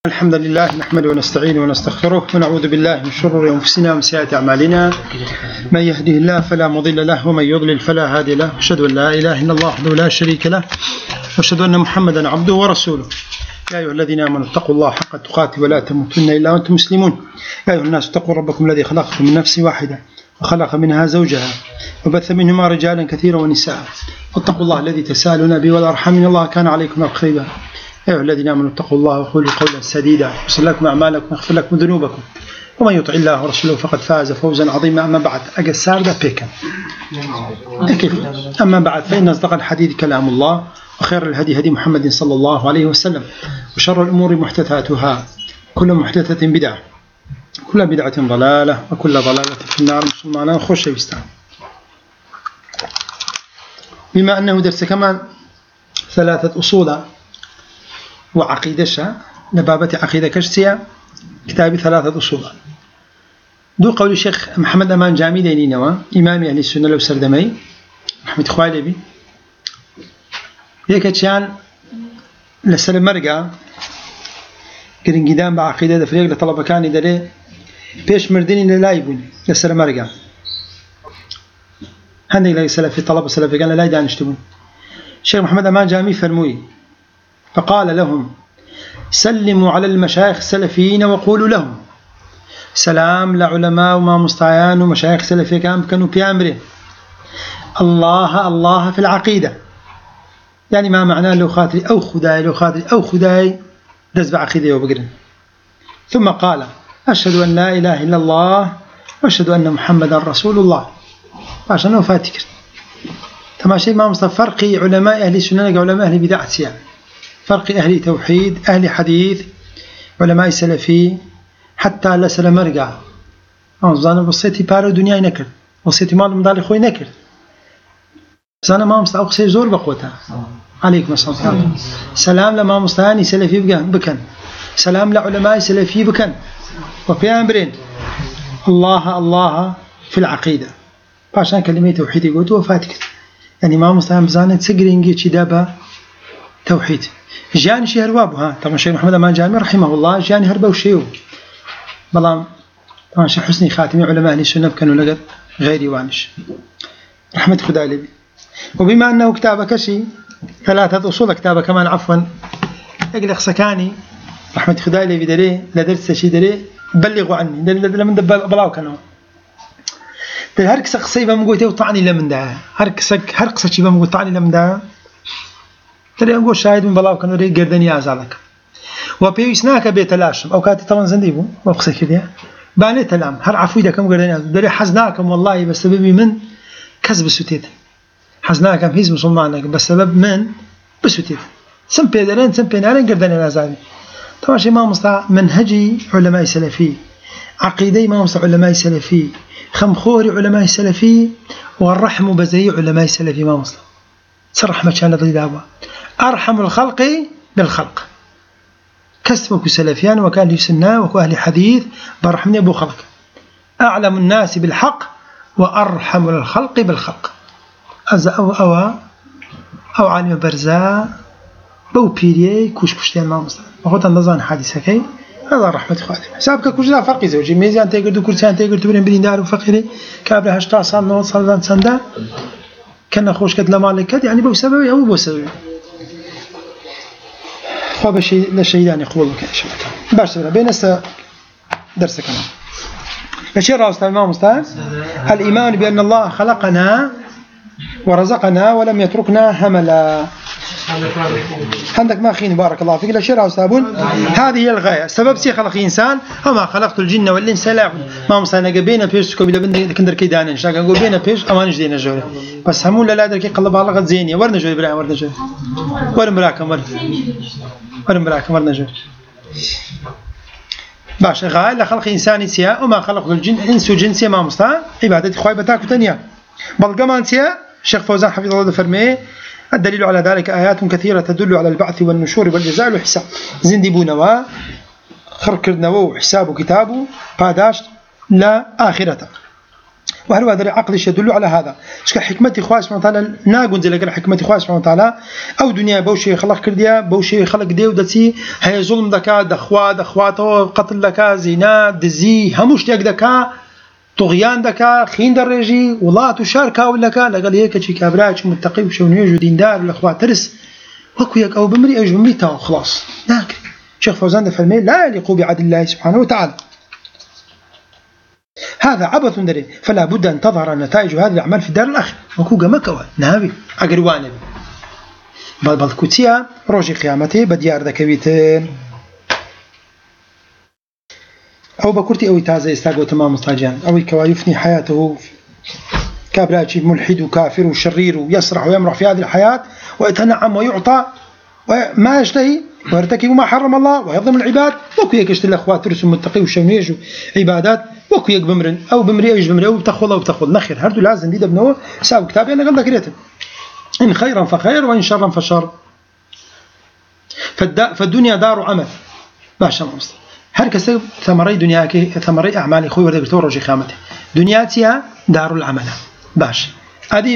الحمد لله نحمده ونستعينه ونستغفره ونعوذ بالله من شرور أنفسنا ومن سيئات أعمالنا. من يهده الله فلا مضل له ومن يضلل فلا هادي له، وأشهد أن لا إله إلا الله وحده لا شريك له، وأشهد أن محمدا عبده ورسوله. يا أيها الذين آمنوا اتقوا الله حق تقاته ولا تموتن إلا وأنتم مسلمون. يا أيها الناس اتقوا ربكم الذي خلقكم من نفس واحدة وخلق منها زوجها وبث منهما رجالا كثيرا ونساء، واتقوا الله الذي تساءلون به والأرحام إن الله كان عليكم رقيبا. يا أيها الذين آمنوا اتقوا الله وقولوا قولا سديدا يصلح لكم أعمالكم ويغفر لكم ذنوبكم، ومن يطع الله ورسوله فقد فاز فوزا عظيما. أما بعد أما بعد فإن أصدق الحديث كلام الله، وخير الهدي هدي محمد صلى الله عليه وسلم، وشر الأمور محدثاتها، كل محدثة بدعة، كل بدعة ضلالة، وكل ضلالة في النار. مسلمان خوش بستان. بما أنه درس كمان 3 أصول وعقيدة لبابة عقيدة كشتية، كتاب 3 أصول. دو قول الشيخ محمد أمان جامي دينينوا إمام أهل السنة لو سردمي رحمة خوالي بي يكتشان لسلم مرقى قرنقدام بعقيدة دفريق لطلبة كان يدري بيش مرديني للايبون لسلم مرقى هندق لك سلفي طلبة سلفي قال لا يدانشتبون. الشيخ محمد أمان جامي فرموي فقال لهم: سلموا على المشايخ السلفيين وقولوا لهم سلام لعلماء وما مستعيان ومشايخ سلفية كانوا بأمره الله الله في العقيدة. يعني ما معناه لو خاطري أو خداي لو خاطري أو خداي دز بعقيدة وبقرن. ثم قال: أشهد أن لا إله إلا الله وأشهد أن محمدا رسول الله. عشان هو فاتكر تماشي ما مصطفى فرق علماء أهل السنة وعلماء أهل بدعة سيان، فرق أهل توحيد أهل حديث علماء سلفي حتى لا سلام رجع. أنا بصيتي بارو دنيا نكر بصيتي مال مدار خوي نكر، بس أنا ما مستعق سير زور بقوتها عليكم السلام. سلام لما مستعاني سلفي بكن، سلام لعلماء سلفي بكن، وفي أمرين الله الله في العقيدة. عشان كلمة توحيد يقول وفاتك يعني ما مستعان بزانة تسجرينجي شدابا توحيد. جاني شي هرباب طبعا الشيخ محمد أمان جامي رحمه الله جاني هربا وشيو بلام طبعا الشيخ حسني خاتمي علماء أهل السنة كانوا لقد غيري وانش رحمة خدا لي. وبما أنه كتابك شي 3 أصول كتابه كمان عفوا أقلق سكاني رحمة خدا لي بدري لدرس شي دري بلغوا عني لمن بلاو كانوا هركس قصيبة مقوتي وطعني لمن ده هركس شي بمقوت طعني لمن ده ترى أقول شاهد من بلاو كانوا ري قردني أزالك وبيسناك بيتلاشم أو كاتي طبعا زنديبو وقصة كذا باني تلام هر عفوي ده كم قردني أزال دري حزناكم والله بسبب من كسب السوتيت حزناكم هيز مسلمانك بسبب من بسوتيت سم بيدرين سم بينارين قردني أزالي. طبعا شيء ما مستع منهجي علماء سلفي، عقيدي ما مستع علماء سلفي، خمخوري علماء سلفي، والرحم بزي علماء سلفي ما مستع صرح ما كان ضد دعوة. أرحم الخلق بالخلق كسبك سلفيان وكان يسنى وكأهل حديث برحمني أبو خلق. أعلم الناس بالحق وأرحم الخلق بالخلق. أو عالم برزاء بو بيري كوش كشتين ما مصر وقلت نظان حادثة كي هذا رحمة خادم سابك كوش لا فرق زوجي ميزان تيقردو كرسيان تيقردو برين دار وفقيري كابله هشتا صال نوض صال سندا كنا خوش كد لمالك كد يعني بو سببي أو بو سببي فبشي لشيدان يقولك إن شاء الله باش بين درس كمان الشيء راس الإمام مستعان الإيمان بأن الله خلقنا ورزقنا ولم يتركنا هملا. عندك ما خين بارك الله فيك الشيء راس أبون هذه هي الغاية سبب سي خلق إنسان وما خلقت الجن والإنس لا ما مستعان جبينا بيش كبيرة بند كندر كيدان إن شاء الله نقول بينا بيش أمان جدينا جوري بس همون لا دركي قلب على غد زينية ورنا جوري براء ورنا جوري ورنا براكم ورنا جوري باش غاية لخلق إنسان سيا وما خلقت الجن إنس وجنسية ما مستعان عبادة خواهي بتاكو تانية بل قمان سيا الشيخ فوزان حفظه الله فرميه الدليل على ذلك آيات كثيرة تدل على البعث والنشور والجزاء والحساب زندبونا وخركرنا وحساب كتابه باداش لا آخرته. وهل هذا العقل يدل على هذا شك حكمة إخوة سبحانه وتعالى ناقون زي حكمة إخوة سبحانه وتعالى أو دنيا بوشي خلق كرديا بوشي خلق ديو دتي هي ظلم دكا دخواته قتل دكا زنا دزي هموش دكا طغيان دكا خين درجي والله تشاركا ولا كا لقال هيك شي كابراج متقي وشونيج وديندار الاخوات ترس وكويك او بمري ايش بمري تا خلاص لكن شيخ فوزان فرمي لا يليق بعدل الله سبحانه وتعالى هذا عبث دري فلا بد ان تظهر نتائج هذه الاعمال في الدار الاخره وكوغا مكوا نابي اقروانه بل كوتيا روجي قيامته بديار دكبيتين أو بكرتي أو تازة استاجو تمام مستاجان أو كوا يفني حياته كابراتشي ملحد وكافر وشرير ويسرح ويمرح في هذه الحياة ويتنعم ويعطى وما يشتهي ويرتكب ما حرم الله ويظلم العباد وكويك يشتري الأخوات رسم متقي وشونيج عبادات وكويك بمرن أو بمري أيش بمري أو بتخول أو بتخول نخير هردو لازم دي دبنوه ساو كتابي أنا قلنا كريتم إن خيرا فخير وإن شرا فشر فالدنيا دار عمل باشا مصر هر کسی ثمره دنیا که ثمره اعمال خوی ورده بتور روزی قیامته دنیا تیا دار العمل باش ادی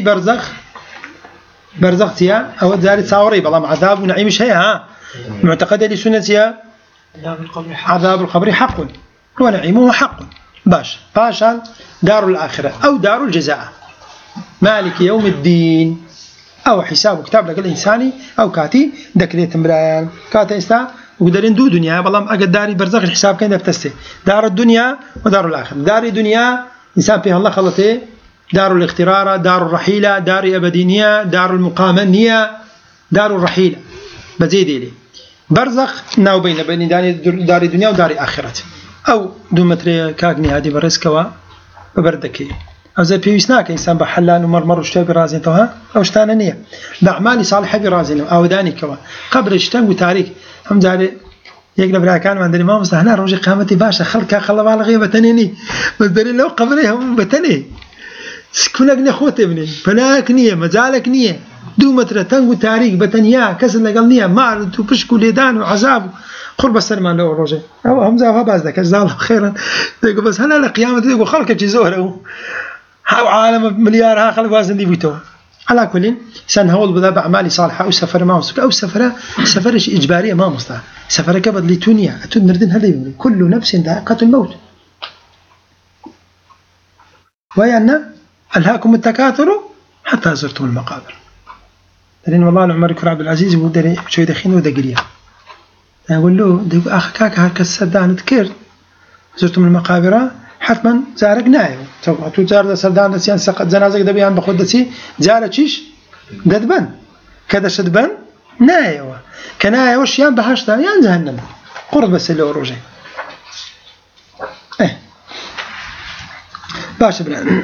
برزخ تیا او دار تصاوري بالله عذاب ونعيمش هي معتقد لسنتها عذاب القبر حق ونعيمه حق باشا دار الاخره او دار الجزاء مالك يوم الدين او حساب كتاب لك الانساني او كاتي دكريت مرايان كاتا استا وقدرين دو دنيا والله أجد داري برزخ الحساب كين بتستي دار الدنيا ودار الآخرة دار الدنيا إنسان فيها الله خلطه دار الاخترار دار الرحيلة دار أبدينية دار المقامنية دار الرحيلة بزيد لي برزخ ناو بين دار الدنيا ودار الآخرة أو دو متر كاغني هذه برزكوا وبردكي أو زي بيسناك إنسان بحلال ومرمر وشتاي برازين توها أو شتانانية بأعمال صالحة برازين أو داني كوا قبل الشتان وتاريخ هم زاري يقلب راكان عند الإمام مستهنا روجي قامتي باشا خلق خلب على غيبة تنيني بس دري لو قبلهم بتني سكونك نخوت ابني فلاك نية مزالك نية دو متر تنقو تاريخ بتنيا كسر لقال نية معرض وبشكو ليدان وعذاب قرب السلمان لو روجي أو هم زاوها بازدك جزاه الله خيرا بس هنا لقيامة تقول خلق جزوره هاو عالم مليار ها خلق وازن دي بيتو على كل سن هول بذا بأعمال صالحة أو سفر ما مستك أو سفرش إجبارية ما مستع سفر كبد لتونيا أتود نردن هذي كل نفس ذائقة الموت ويانا ألهاكم التكاثر حتى زرتم المقابر لأن والله العمر كرع عبد العزيز ودري شوي دخين ودقريا أقول له دق أخ كاك هركس سدان تكير زرتم المقابر حتما زارك نايو تو زار سردان دسيان سقط جنازه دبيان بخود دسي زار تشيش ددبن كذا شدبن نايو كنايو وشيان بهشتا يان جهنم قرب بس اللي روجي باش بنا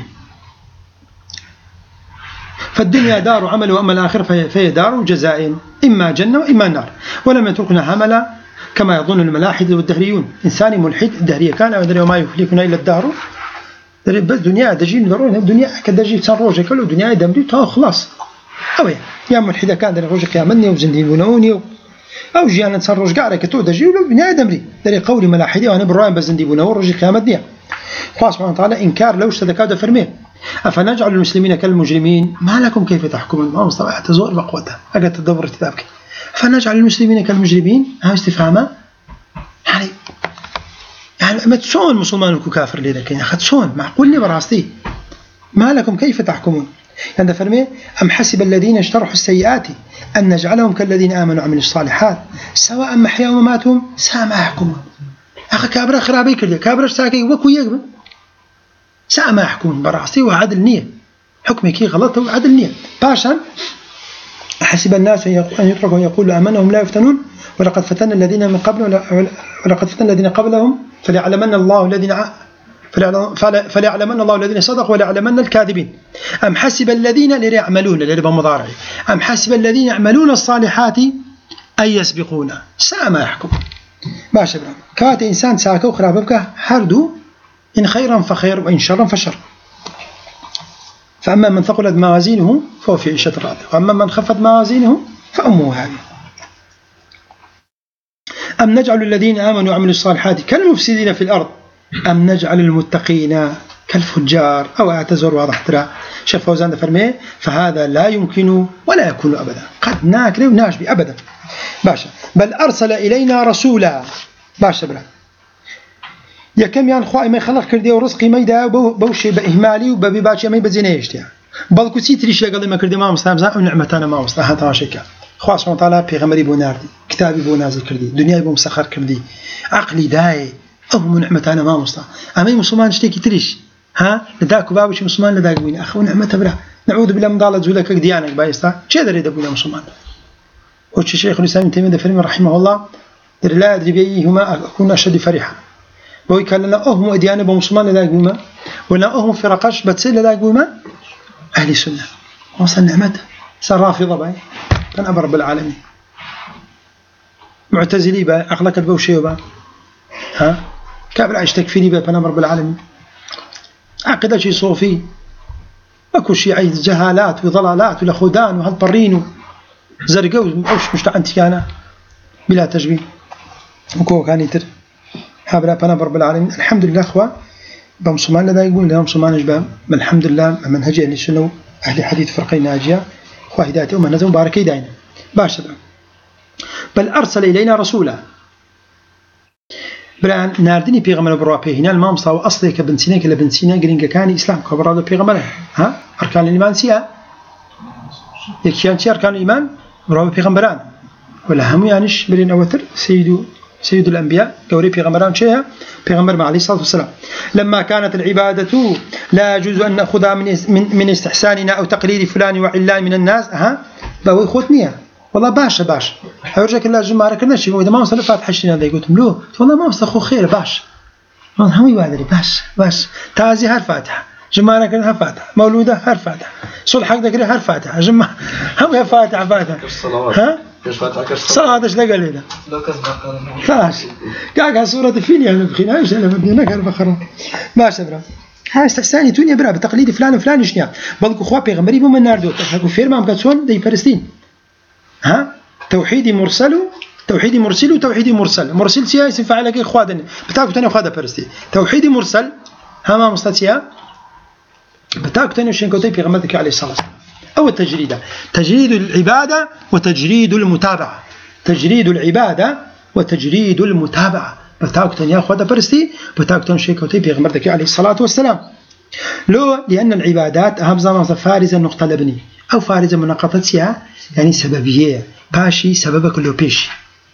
فالدنيا دار عمل واما الاخره فهي دار جزاء اما جنه واما نار ولم يتركنا هملا كما يظن الملاحدة والدهريون إنسان ملحد الدهرية كان ودري وما يفلكنا إلا الدهر بس دنيا دجين ضروري دنيا كدجي صار روجه كله دنيا دمري تا خلاص أو يا ملحدة كان دري روجه قيامني وزنديبونوني أو جيانا صار روج قارة كتو دجي ولا دنيا دمري دري قولي ملاحدة وأنا بالرأي بزنديبونون روجه قيامتني الله سبحانه وتعالى إنكار لو اشتدكاد فرميه أفنجعل المسلمين كالمجرمين ما لكم كيف تحكمون ما مصطلح تزور بقوته أجد تدبر كتابك فنجعل المسلمين كالمجرمين ها استفهامه يعني ما تسون مسلمان وكافر لي لكن تسون معقول لي براستي ما لكم كيف تحكمون يعني فرمي أم حسب الذين اجترحوا السيئات أن نجعلهم كالذين آمنوا وعملوا الصالحات سواء محياهم ومماتهم ساء ما يحكمون أخي كابرا خرابي كله كابرا ساكي وكو يقبل ساء ما يحكمون براستي وعدل نية حكمي كي غلط وعدل نية باشا حسب الناس أن يتركوا يقولوا آمنهم لا يفتنون ولقد فتن الذين من قبلهم ولقد فتن الذين قبلهم فليعلمن الله الذين صدقوا وليعلمن الكاذبين أم حسب الذين يعملون لربا مضارع أم حسب الذين يعملون الصالحات أن يسبقونا ساء ما يحكم باشا كات إنسان ساكو خرابك حردو إن خيرا فخير وإن شرا فشر فأما من ثقلت موازينه فهو في عيشة راضية وأما من خفت موازينه فأمه هاوية أم نجعل الذين آمنوا وعملوا الصالحات كالمفسدين في الأرض أم نجعل المتقين كالفجار أو اعتذر واضح ترى شيخ فوزان فرمي فهذا لا يمكن ولا يكون أبدا قد ناكل وناشبي أبدا باشا بل أرسل إلينا رسولا باشا بلا يا كم يعني خواهي ما يخلق كردي ورزقي ما يدا بوشي بإهمالي وبباشي ما يبزينه يشتيا بل كسي تريش لقل ما كردي ما مستعمزان أو نعمتانا ما مستعمزان هذا شيء خواه سبحانه وتعالى بيغمري بو ناردي كتابي بو نازل كردي دنياي بو مسخر كردي عقلي داي أو من نعمتانا ما مستعمزان أمي مسلمان اشتكي تريش ها لذاك بابش مسلمان لذاك وين أخو نعمته بلا نعوذ بالله من ضالة زولك ديانك بايستا شيء دري دبونا مسلمان وش الشيخ الإسلام ابن تيمية فرمي رحمه الله در لا أدري بأيهما أكون أشد فرحا بوي كان لنا أهم ديانة بمسلمان لذاك بما ولا أهم فرقاش بتصير لذاك بما أهل السنة وصل نعمته صار رافضة باي كان أمر رب العالمين معتزلي باي أخلاق البوشي باي ها كابل عيش تكفيني باي كان أمر رب العالمين عقيدة شيء صوفي ماكو شيء عيد جهالات وضلالات ولا خدان وهالطرين زرقاء وش مش أنت كان بلا تشبيه وكو كان يتر هابلا بنا رب العالمين الحمد لله أخوة بمسلمان لا يقول لهم مسلمان إجبام الحمد لله منهج أهل السنة أهل حديث فرقين ناجية أخوة هداية أمة نزم باركي داينا باشا بل أرسل إلينا رسولا بلان ناردني بيغمر بروابي هنا المامصة وأصلي كبنسينا كلا بنسينا قرينجا كان إسلام كبرادة بيغمره ها أركان الإيمان سيا يكيان شي أركان الإيمان بروابي بيغمران ولا هم يعنيش برين أوتر سيد الأنبياء قوري بيغمران شيئا بيغمر عليه الصلاة والسلام لما كانت العبادة لا يجوز أن نأخذها من استحساننا أو تقليد فلان وعلان من الناس ها باوي خوتنيا والله باشا حورجك الله جمعة كنا شيء وإذا ما وصل فاتح حشنا ذي قلت له والله ما وصل خير باش والله هم يوادري باش تازي هالفاتحة جمعة كنا هالفاتحة مولودة هالفاتحة صلح حق ذكري هالفاتحة جمعة هم هالفاتحة ها صلاة إيش لقى لنا فاش كاك صورة الفيل يعني بخير إيش أنا بدي نكر بخرة باش برا ها استحساني توني برا بتقليد فلان وفلان إيش نيا بلكو خوا بيغمري بمن ناردو تحكوا فير ما مكتسون دي فلسطين ها توحيدي مرسل وتوحيدي مرسل سياسي فعلك إخوادنا بتاعك تاني إخوادة فلسطين توحيدي مرسل هما مستسيا بتاعك تاني وشين كوتي بيغمرك عليه الصلاة أو التجريد تجريد العبادة وتجريد المتابعة بتاعك تاني إخوادة فلسطين بتاعك تاني وشين كوتي بيغمرك عليه الصلاة والسلام لو لأن العبادات أهم زمان فارزة النقطة لبني أو فارزة مناقضتها يعني سببية باشي سبب كله بيش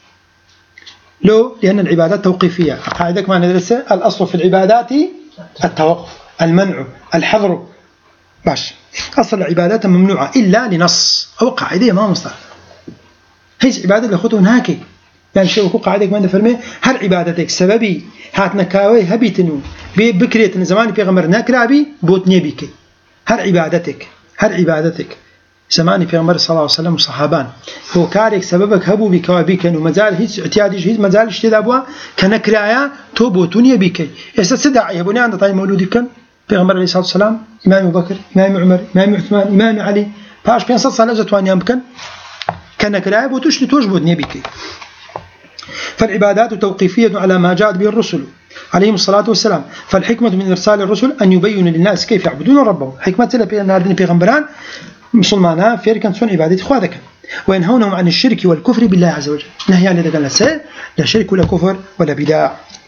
لو لأن العبادات توقيفية قاعدة ما ندرسها الأصل في العبادات التوقف المنع الحظر باش أصل العبادات ممنوعة إلا لنص أو قاعدة ما مصدر هيج عبادة اللي خطوة هاكي يعني شيء وكو قاعدة ما نفرمه هل عبادتك سببي هات نكاوي هبيتنو بكريت زمان بيغمر ناكرابي بوتني بك هل عبادتك زماني في عمر صلى الله عليه وسلم وصحابان هو كارك سببك هبو بكوابي كانوا مازال هيج اعتيادي هيج مازال اشتدابوا كنكرايا توبوتوني بك استدعى يهبوني عند طاي مولودي كان في عمر عليه الصلاه والسلام امام ابو بكر امام عمر امام عثمان امام علي باش بين صلاه جتواني يمكن كنكرايا بوتوش توجبوني بك فالعبادات توقيفيه على ما جاءت به الرسل عليهم الصلاة والسلام فالحكمة من إرسال الرسل أن يبين للناس كيف يعبدون ربهم حكمة لنا بيغمبران مسلمانا فيركن سن عبادة إخواتك وينهونهم عن الشرك والكفر بالله عز وجل نهي عن ذلك لا شرك ولا كفر ولا بدع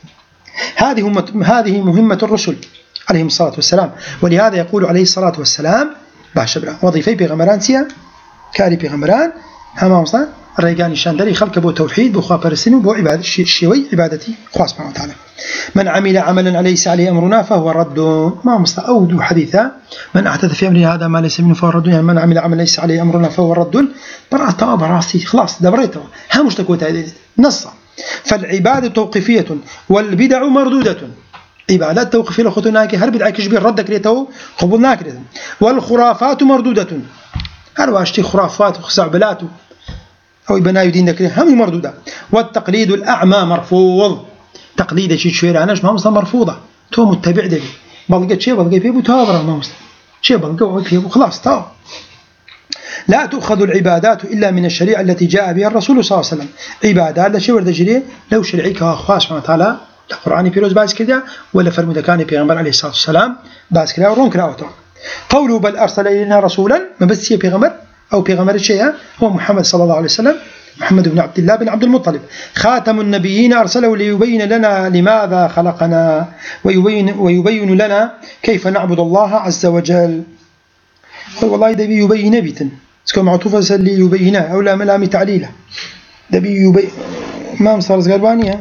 هذه مهمة الرسل عليهم الصلاة والسلام ولهذا يقول عليه الصلاة والسلام باشبرا وظيفة بيغمبران سيا كاري بيغمبران هما مصا الرجال الشاندري خلق بو توحيد بو خابرسين وبو عبادة الشيوي عبادتي خواه سبحانه وتعالى من عمل عملا ليس عليه أمرنا فهو رد ما مستأود حديثا من أحدث في أمره هذا ما ليس منه فهو رد يعني من عمل عملا ليس عليه أمرنا فهو رد براسي خلاص دبريته ها مشتكوت هذه نصا فالعبادة توقيفية والبدع مردودة عبادات توقيفية لخطناك هل بدعك كشبير ردك ليته قبولناك ليته والخرافات مردودة هل واشتي خرافات وخزعبلات أو بناء دين ذكره هم مردودة والتقليد الأعمى مرفوض تقليد شيء شوية عناش ما مصلا مرفوضة تو متبع ذلك بلقت شيء بلقى فيه بتهابر ما مصلا شيء بلقى وعد فيه خلاص تاو لا تؤخذ العبادات إلا من الشريعة التي جاء بها الرسول صلى الله عليه وسلم عبادات لا شيء ورد جريه لو شرعيك أخوة سبحانه وتعالى القرآن في روز باز كذا ولا فرمود كان بيغمبر عليه الصلاة والسلام باز كذا ورون كراوته قوله بل أرسل إلينا رسولا ما بس هي بيغمبر أو بيغمبر الشيء هو محمد صلى الله عليه وسلم محمد بن عبد الله بن عبد المطلب خاتم النبيين أرسله ليبين لنا لماذا خلقنا ويبين لنا كيف نعبد الله عز وجل. والله ده يبين بيتن سكو معطوفة ليبينه أو لا ملامي تعليله ده يبين ما مصار زغربانية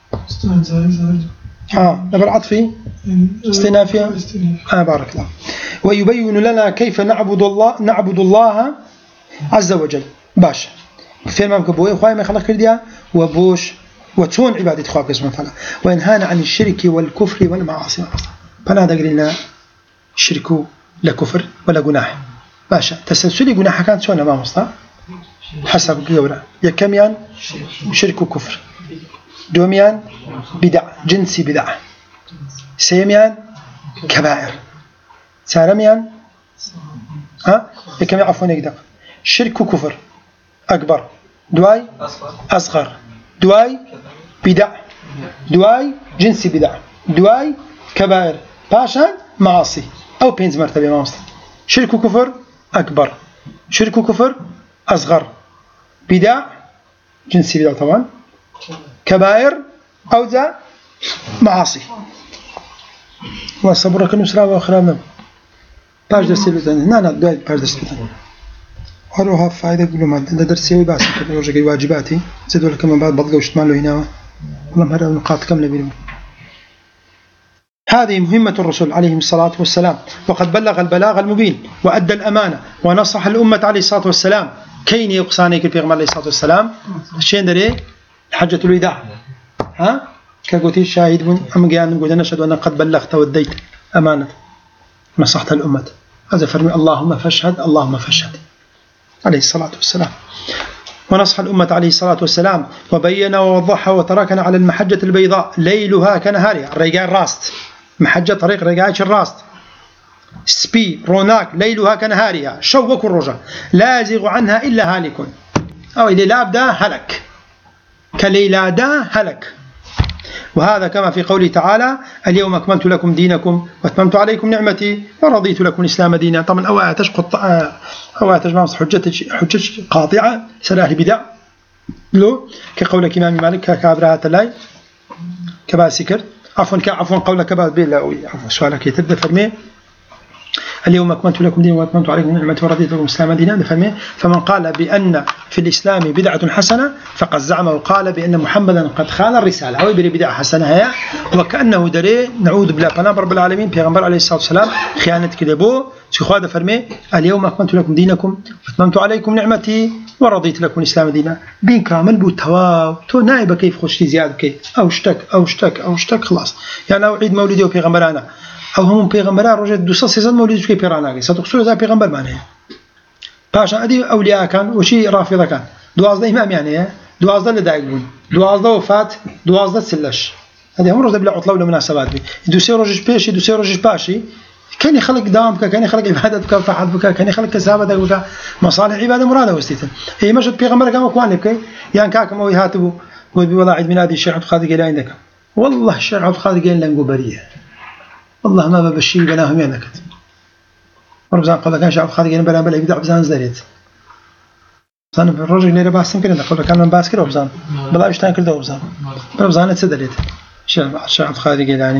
نبر عطفي استنافية بارك الله. ويبين لنا كيف نعبد الله عز وجل باش في مامك بوي خويا ما خلق كرديا وبوش وتون عبادة خواب سبحانه وتعالى وينهانا عن الشرك والكفر والمعاصي. فلا دقلنا شرك لا كفر ولا جناح باشا تسلسل جناح كانت شو أنا ما مصطفى حسب الجورة يكميان شرك وكفر دوميان بدع جنسي بدع سيميان كبائر سارميان يكمي عفوا يقدر شرك وكفر أكبر دواي أصغر دواي بدع دواي جنسي بدع دواي كبائر باشا معاصي أو بينز مرتبة ما مصطفى شرك وكفر أكبر شرك وكفر أصغر بدع جنسي بدع طبعا كبائر أو ذا معاصي وصبرك النسرة وأخرى باش درسي لتن لا دواي باش درسي لتن وروها فائدة قولوا ما درسي وباس كده رجع واجباتي زدوا لك من بعد بضقة وشتمان له هنا والله هذا النقاط كاملة بينهم. هذه مهمة الرسول عليهم الصلاة والسلام وقد بلغ البلاغ المبين وأدى الأمانة ونصح الأمة عليه الصلاة والسلام. كين يقصانيك في غمر عليه الصلاة والسلام الشيء دري حجة الوداع كقولتي الشاهد من أمجان نقول نشهد أن قد بلغت وديت أمانة نصحت الأمة هذا فرمي اللهم فاشهد اللهم فاشهد عليه الصلاة والسلام. ونصح الأمة عليه الصلاة والسلام وبين ووضحها وتركنا على المحجة البيضاء ليلها كنهارها الرجال راست محجة طريق رجاج الراست سبي روناك ليلها كنهارها شوك الرجا لا يزيغ عنها إلا هالك أو إلى لابدا هلك كليلادا هلك. وهذا كما في قوله تعالى اليوم أكملت لكم دينكم وأتممت عليكم نعمتي ورضيت لكم الإسلام دينا. طبعا أو تجمع حجة قاطعة سلاح بدع لو كقولك إمام مالك كابرهة اللاي كباسكر عفوا قولك كباس بلا عفوا سؤالك يتبدأ فرمي اليوم أكملت لكم دينكم وأتممت عليكم نعمتي ورضيت لكم الإسلام دينا فرمي. فمن قال بأن في الإسلام بدعة حسنة فقد زعم وقال بأن محمدا قد خان الرسالة أو يبري بدعة حسنة هي وكأنه دري نعوذ بالله فنام رب العالمين بيغمبر عليه الصلاة والسلام خيانة كذبو سيخواد فرمي اليوم أكملت لكم دينكم وأتممت عليكم نعمتي ورضيت لكم الإسلام دينا بين كامل بوتواو تو نائب كيف خشتي زيادة كيف أو اشتك خلاص يعني أو عيد مولدي وبيغمبرانا أو هم بيغمبران رجع دوسا سيزن مولد شوي بيراناقي ستقصوا ذا بيغمبر معناه باشا أدي أولياء كان وشي رافضة كان دوازده إمام يعني دوازده لدايقون دوازده وفات دوازده سلش هذه هم رجع بلا عطلة ولا مناسبات بي دوسي رجع بيشي دوسي رجع باشي كان يخلق دامك كان يخلق عبادتك وطاعتك بك كان يخلق كسابتك بك مصالح عبادة مراده وستيتن هي مشت بيغمبر كان وكوان لك يعني كاكم أو يهاتبوا قول بوضع عيد ميلادي الشيخ عبد القادر قال عندك والله الشيخ عبد القادر قال لنا نقبريه والله ما ببشي بناهم يعنكت وربزان قال كان شعب خارجين بلا يبدع بزان زريت زان الرجل اللي باسم كده قال كان من باس كده وبزان بلا اشتان كده وبزان بزان تسدلت شعب خارجي يعني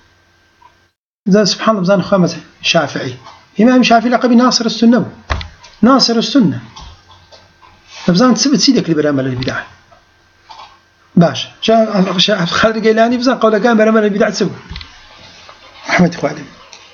زين سبحان الله بزان خامس شافعي امام شافعي لقب ناصر السنه ناصر السنه بزان تثبت سيدك اللي برامل البدع باش شعب خارجي يعني بزان قال كان برامل البدع تسوي أحمد خادم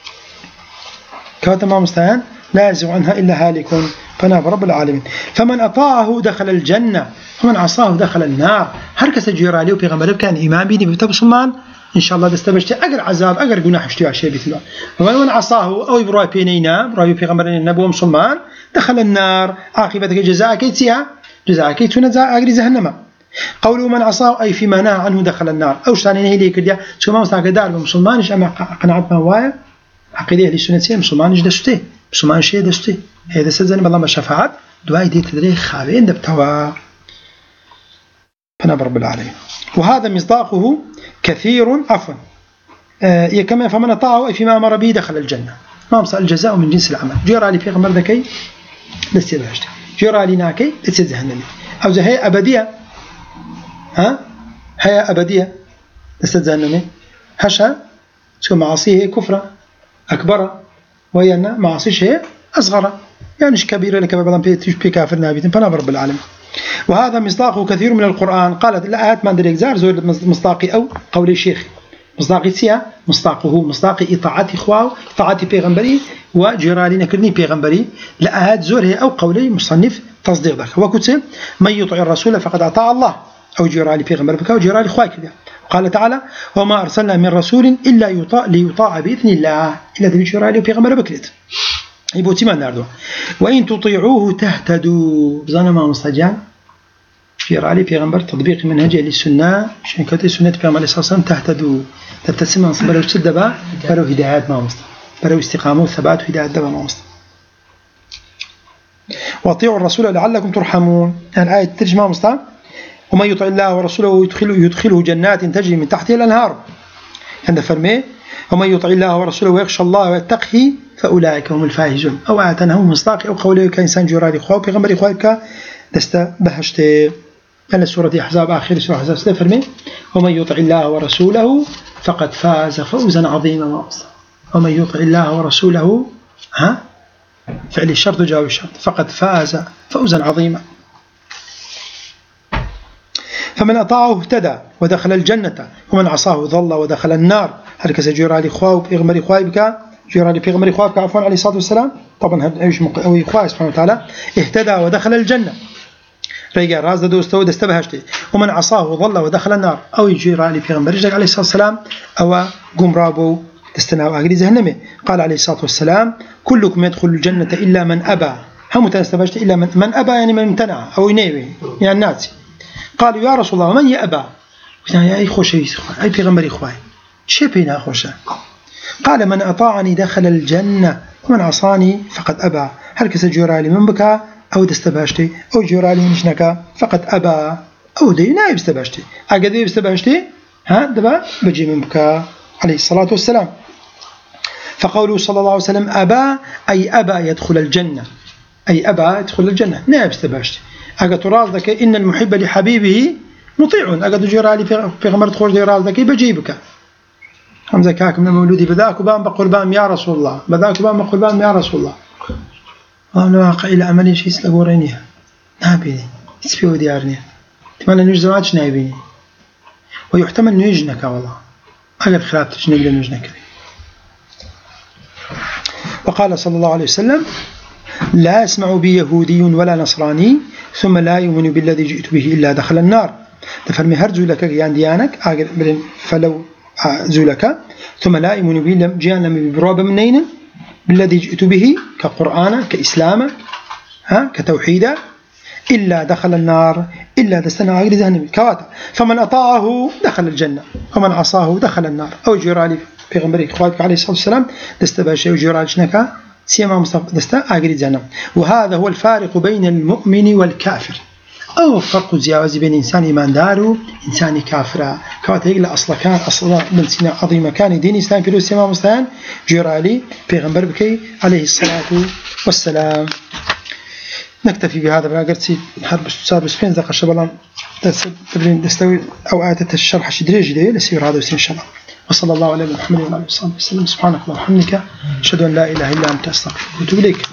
كاتما مستعان لا يزيغ عنها إلا هالك فناب رب العالمين. فمن أطاعه دخل الجنة ومن عصاه دخل النار. هركس جيرا لي وفي غمر كان إمام بيني بتبصمان إن شاء الله دستبشتي أجر عذاب أجر جناح اشتيا شيء بيتنا. ومن عصاه أو يبرأ بينينا برأي في غمر النبوة مسلمان دخل النار عاقبة جزاء كيتها جزاء كيتنا جزاء أجر جهنم. قوله من عصاه أي فيما نهى عنه دخل النار أو شتاني هي ليك اليا شو ما مستعد دار مسلمان إيش أما قناعة ما هو عقيدة للسنة مسلمان إيش دستي مسلمان شيء دستي هذا سجن بالله ما شفاعات دعاء دي تدري خابين دبتوا فنبر رب العالمين. وهذا مصداقه كثير عفوا كما فمن أطاعه فيما أمر به دخل الجنة. ما مصر الجزاء من جنس العمل. جرى لي في غمر ذكي لسه بهشت، جرى لي ناكي لسه جهنمي، أو هي أبدية، هي أبدية لسه جهنمي. هشة شو معاصيه كفرة أكبر، وهي أن معاصيش هي أصغر، يعني مش كبيرة لك بعضهم في كافر نابيت. فنبر رب العالمين. وهذا مصداقه كثير من القرآن. قالت الآيات ما ندري إجزار زور مصداقي أو قول الشيخ مصداقي سيا مصداقه مصداقي إطاعة إخوة إطاعة بيغمبري وجرالي نكرني بيغمبري لآيات زور هي أو قولي مصنف تصديق ذاك. وكتب من يطع الرسول فقد أطاع الله أو جرالي بيغمبر بك أو جرالي إخوة كذا. قال تعالى وما أرسلنا من رسول إلا ليطاع بإذن الله إلا ذي جرالي بيغمبر بكرت يبوتي ما ناردو. وإن تطيعوه تهتدوا بزانا ما مستجان جرالي بيغمبر تطبيق منهجه للسنة عشان كتير سنة بيغمبر صلى الله عليه وسلم تهتدوا تبتسم برو تدبا برو هدايات ما مست برو استقامة وثبات وهدايات دبا ما مست. واطيعوا الرسول لعلكم ترحمون. الآية ترجمة مست ومن يطع الله ورسوله يدخله جنات تجري من تحتها الأنهار. عند فرمي ومن يطع الله ورسوله ويخشى الله ويتقه فأولئك هم الفائزون. أو آتنهم مصداق أو قوله كإنسان جرالي خواه بيغمبر إخوائك دست بهشت. يعني سورة أحزاب آخر سورة أحزاب فرمي ومن يطع الله ورسوله فقد فاز فوزا عظيما. ومن يطع الله ورسوله فعل الشرط جواب الشرط فقد فاز فوزا عظيما. فمن أطاعه اهتدى ودخل الجنة ومن عصاه ضل ودخل النار. هل كذا جرالي خواه بيغمبر إخوائك جرالي بيغمبر إخوائك عفوا عليه الصلاة والسلام طبعا هذا إيش أو إخوائه سبحانه وتعالى اهتدى ودخل الجنة رجع راز دوسته دستبهشته. ومن عصاه ضل ودخل النار أو جرالي بيغمبر رجع عليه الصلاة والسلام أو قم رابو دستنا وأجري جهنمه. قال عليه الصلاة والسلام كلكم يدخل الجنة إلا من أبى. هم تنستبهشته إلا من أبى يعني من امتنع أو ينوي يعني الناس. قالوا يا رسول الله من يأبى؟ يا أي خوشي أي بيغمبر إخوائي شيء بينا خوشة. قال من أطاعني دخل الجنة ومن عصاني فقد أبى. هل كسر جرالي من بكى أو دستبهشتي أو جرالي من شنكا فقد أبى أو دي نايب استبهشتي أقدر استبهشتي دبا بجي من بكى عليه الصلاة والسلام. فقوله صلى الله عليه وسلم أبى أي أبى يدخل الجنة أي أبى يدخل الجنة نايب استبهشتي. أقدر ترازك إن المحب لحبيبه مطيع. أقدر جرالي في غمرة خرج رازك بجيبك حمزة كاك من مولودي بذاك وبان بقربان يا رسول الله بذاك وبان بقربان يا رسول الله. والله واقع إلى عملي شيء سلقورينيها نابيني يسبيو ديارني تمنى نيج زواج نابيني ويحتمل نيجنك والله أقل خلافت نقدر نيجنك. وقال صلى الله عليه وسلم لا يسمع بي يهودي ولا نصراني ثم لا يؤمن بالذي جئت به إلا دخل النار. تفرمي هرجو لك يعني ديانك فلو زولك ثم لا يؤمن به جاءنا برواب منين بالذي جئت به كقرآن كإسلام كتوحيد إلا دخل النار إلا دستنا غير ذهن كواتا. فمن أطاعه دخل الجنة ومن عصاه دخل النار. أو جرالي في غمبري إخواتك عليه الصلاة والسلام دستباشي وجرالي شنكا سيما مصطفى دستا غير ذهن. وهذا هو الفارق بين المؤمن والكافر أو فرق زياوز بين إنسان إيمان دار إنسان كافر. كواتا يقول أصلا كان أصلا من سنة عظيمة كان دين إسلام في روسيا ما مستهان جرالي في غمبر بكي عليه الصلاة والسلام. نكتفي بهذا بقى حرب صار بسبين دقيقة شباب تبين تستوي أوقات الشرح شدريج ده لسير هذا إن شاء الله. وصلى الله على محمد وعلى آله وصحبه وسلم. سبحانك اللهم وبحمدك أشهد أن لا إله إلا أنت أستغفرك وأتوب إليك.